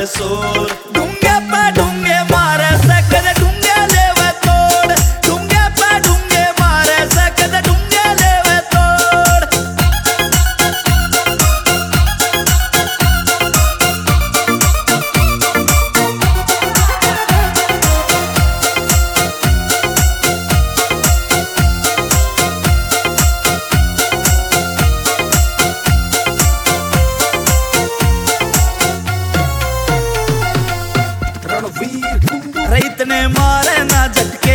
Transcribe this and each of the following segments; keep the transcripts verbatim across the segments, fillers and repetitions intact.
शोर। ढूंगे पे ढूंगे मारे सकद ढूंगे लेवे तोड़, ढूंगे पे ढूंगे मारे सकद ढूंगे लेवे तोड़। रईत ने मारे ना झटके,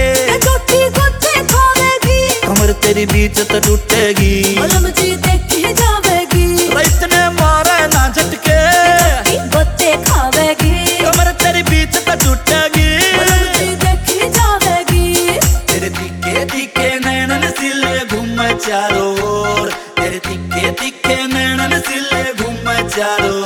कमर तेरी बीच तो टूटेगी, देखी जावेगी। रईत ने मारे ना झटके, गोते खावेगी, कमर तेरी बीच तो टूटेगी, देखी जावेगी। तेरे तीखे तीखे नैनन सिले घूम चारों ओर, तेरे तीखे तीखे नैनन सिले घूम चारों